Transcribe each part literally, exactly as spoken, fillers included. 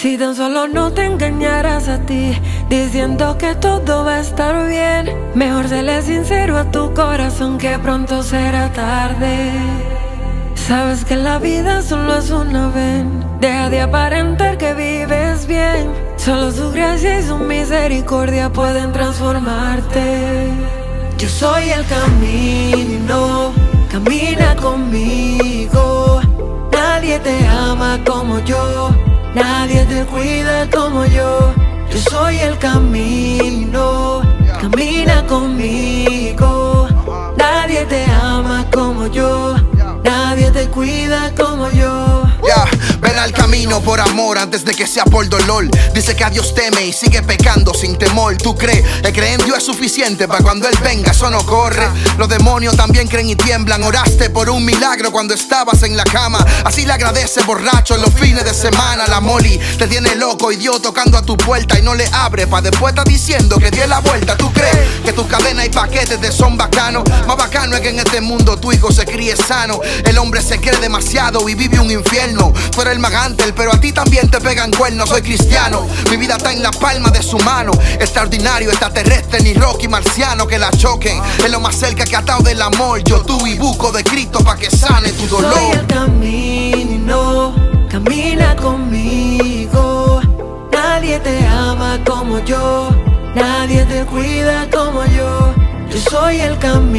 Si tan solo no te engañaras a ti, diciendo que todo va a estar bien, mejor séle sincero a tu corazón que pronto será tarde. Sabes que la vida solo es una vez, deja de aparentar que vives bien. Solo su gracia y su misericordia pueden transformarte. Yo soy el camino, camina conmigo. Nadie te ama como yo, nadie te cuida como yo. Yo soy el camino, camina conmigo. Nadie te ama como yo, nadie te cuida como yo. Yeah, ven al camino por amor antes de que sea por dolor. Dice que a Dios teme y sigue pecando sin temor. ¿Tú crees? El creer en Dios es suficiente para cuando Él venga, eso no corre. Los demonios también creen y tiemblan. Oraste por un milagro cuando estabas en la cama. Así le agradece borracho en los fines de semana. La Molly te tiene loco y Dios tocando a tu puerta y no le abre, pa' después estar diciendo que dio la vuelta. ¿Tú crees que tus cadenas y paquetes te son bacanos? Más bacano es que en este mundo tu hijo se críe sano. El hombre se cree demasiado y vive un infierno. Tú eres el magantel, pero a ti también te pegan cuernos. Soy cristiano, mi vida está en la palma de su mano. Extraordinario, extraterrestre, ni Rocky marciano que la choquen. Es lo más cerca que atado del amor. Yo tú y busco de Cristo pa' que sane tu dolor. Soy el camino, camina conmigo. Nadie te ama como yo, nadie te cuida como yo. Yo soy el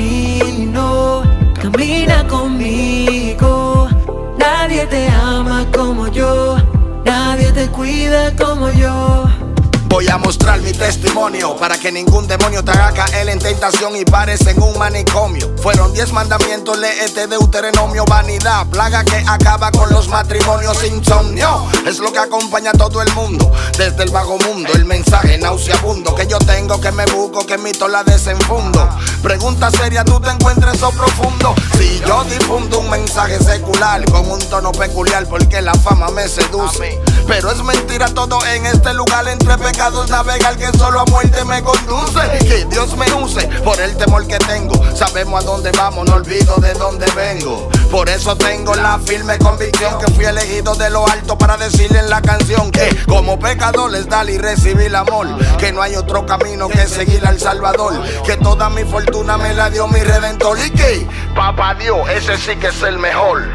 camino, camina conmigo. Nadie te ama como yo, nadie te cuida como yo. Voy a mostrar mi testimonio para que ningún demonio te haga caer en tentación y pares en un manicomio. Fueron diez mandamientos, léete Deuteronomio. Vanidad, plaga que acaba con los matrimonios. Insomnio es lo que acompaña a todo el mundo. Desde el vago mundo, el mensaje nauseabundo que yo tengo, que me busco, que mito la desenfundo. Pregunta seria, ¿tú te encuentras eso profundo? Si yo difundo un mensaje secular con un tono peculiar porque la fama me seduce. Pero es mentira todo en este lugar, entre pecados navegar que solo a muerte me conduce. Que Dios me use por el temor que tengo. Sabemos a dónde vamos, no olvido de dónde vengo. Por eso tengo la firme convicción que fui elegido de lo alto para decirle en la canción que como pecador les dar y recibir amor. Que no hay otro camino que seguir al Salvador. Que toda mi fortuna me la dio mi Redentor. Y que papá Dios, ese sí que es el mejor.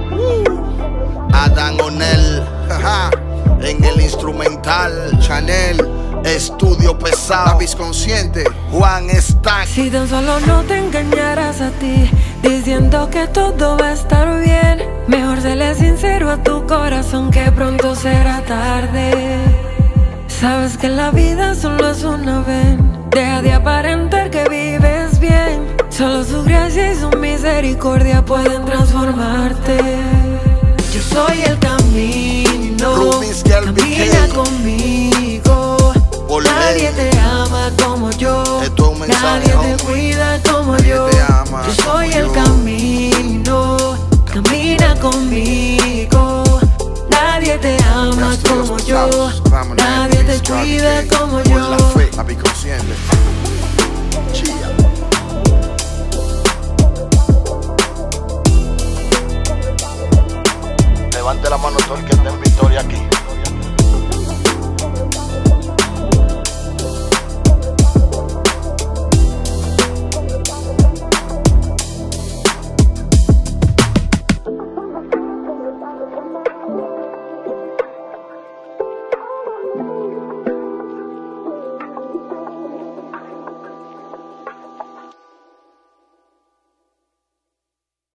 Adán Onel, jaja, en el instrumental Chanel, estudio pesado, Davis consciente, Juan Stack. Si tan solo no te engañaras a ti, diciendo que todo va a estar bien, mejor séle sincero a tu corazón que pronto será tarde. Sabes que la vida solo es una vez, deja de aparentar que vives bien. Solo su gracia y su misericordia pueden transformarte. Yo soy el camino, camina conmigo. Olé. Nadie te ama como yo, Esto es un mensaje, nadie hombre. te cuida como Nadie yo. te ama Yo soy como el yo. camino, camina conmigo. Nadie te ama Estudios como yo, pesados, Ramón, nadie te Davis, cuida Rodney, como por la yo. fe, Davis consciente.